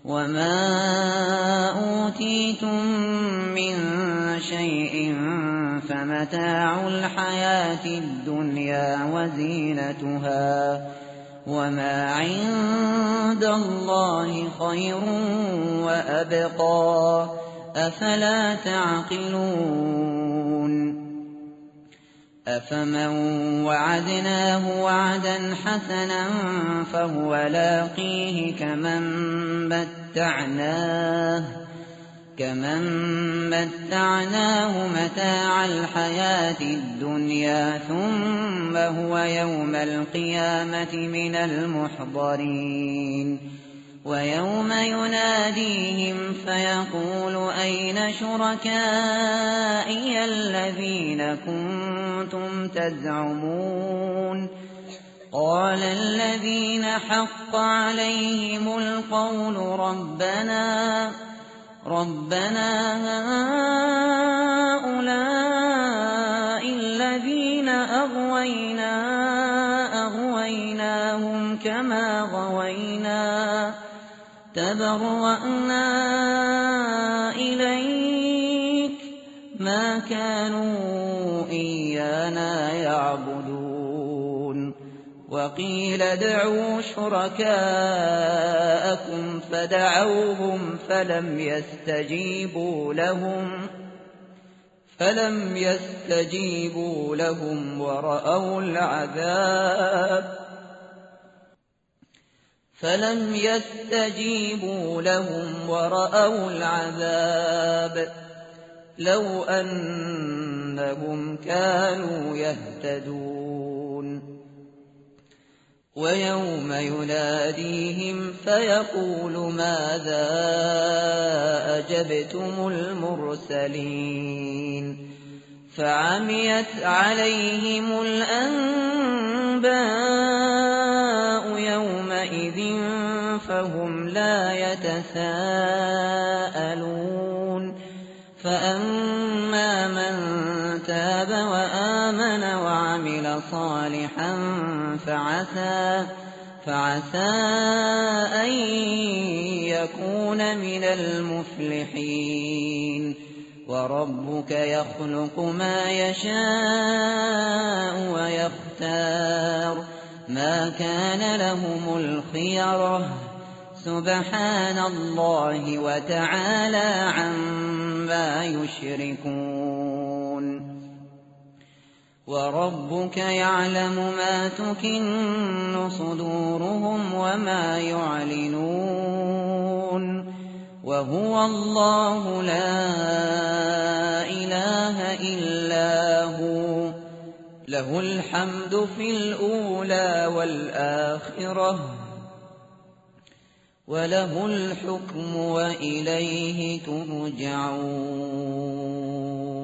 وما أوتيتم من شيء فمتاع الحياة الدنيا وزينتها وما عند الله خير وأبقى أفلا تعقلون أفمن وعدناه وعدا حسنا فهو لاقيه كمن متعناه متاع الحياة الدنيا ثم هو يوم القيامة من المحضرين ويوم يناديهم فيقول أين شركائي الذين كنتم تزعمون قال الذين حق عليهم القول ربنا هؤلاء الذين أغويناهم كما غوينا تبرأنا إليك ما كانوا إيانا يعبدون وقيل ادعوا شركاءكم فدعوهم فلم يستجيبوا لهم ورأوا العذاب لو أنهم كانوا يهتدون ويوم يناديهم فيقول ماذا أجبتم المرسلين فعميت عليهم الأنباء يومئذ فهم لا يتساءلون فأما من تاب وآمن وعمل صالحا فعسى أن يكون من المفلحين وربك يخلق ما يشاء ويختار ما كان لهم الخيرة سبحان الله وتعالى عما يشركون وربك يعلم ما تكن صدورهم وما يعلنون وهو الله لا إله إلا هو له الحمد في الأولى والآخرة وله الحكم وإليه ترجعون